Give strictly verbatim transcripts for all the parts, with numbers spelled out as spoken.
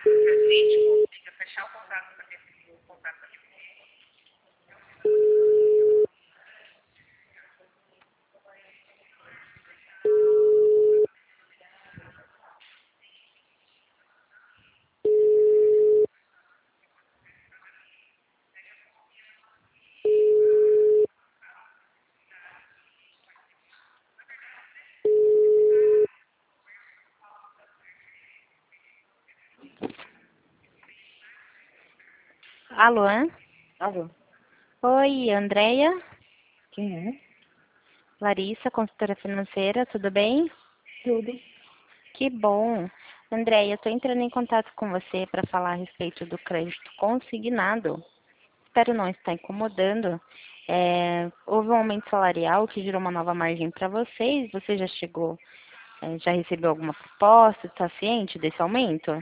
Alô? Alô, Oi, Andréia? quem é? Larissa, consultora financeira, tudo bem? Tudo. Que bom. Andréia, eu estou entrando em contato com você para falar a respeito do crédito consignado. Espero não estar incomodando. É, houve um aumento salarial que gerou uma nova margem para vocês. Você já chegou, é, já recebeu alguma proposta? Está ciente desse aumento?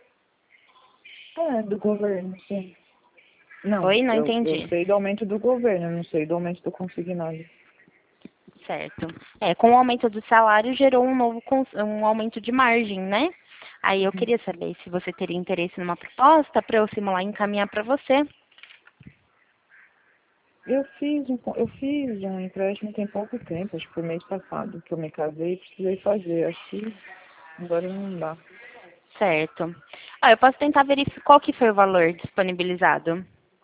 É, do governo, sim. Não, Oi, não eu, eu entendi. sei do aumento do governo, eu não sei do aumento do consignado. Certo. É, com o aumento do salário gerou um novo cons- um aumento de margem, né? Aí eu Uhum. queria saber se você teria interesse numa proposta para eu simular e encaminhar para você. Eu fiz, um, eu fiz um empréstimo tem pouco tempo, acho que foi mês passado, que eu me casei e precisei fazer. Acho que agora não dá. Certo. Ah, eu posso tentar verificar qual que foi o valor disponibilizado.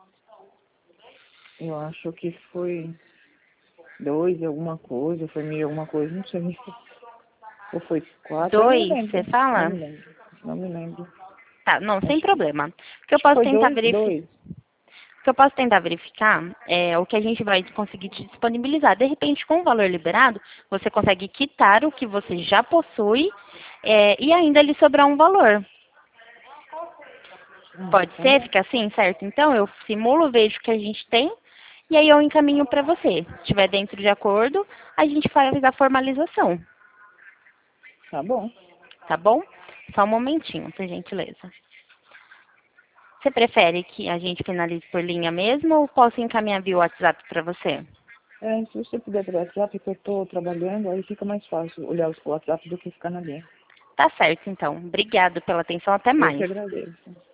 Eu acho que foi dois e alguma coisa, foi mil e alguma coisa, não sei. Ou foi quatro, eu não me Dois, você lembro. Não fala? me lembro. Não me lembro. Tá, não, sem Acho que, problema. O que eu acho que posso foi tentar dois, verificar, dois. o que eu posso tentar verificar é o que a gente vai conseguir te disponibilizar. De repente, com o valor liberado, você consegue quitar o que você já possui é, e ainda lhe sobrar um valor. Hum, Pode tá ser, bom. fica assim, certo? Então eu simulo, vejo o que a gente tem e aí eu encaminho para você. Se estiver dentro de acordo, a gente faz a formalização, Tá bom. tá bom? Só um momentinho, por gentileza. Você prefere que a gente finalize por linha mesmo ou posso encaminhar via WhatsApp para você? É, se você puder pelo WhatsApp, que eu estou trabalhando, aí fica mais fácil olhar o WhatsApp do que ficar na linha. Tá certo, então. Obrigado pela atenção. Até Eu que mais. agradeço.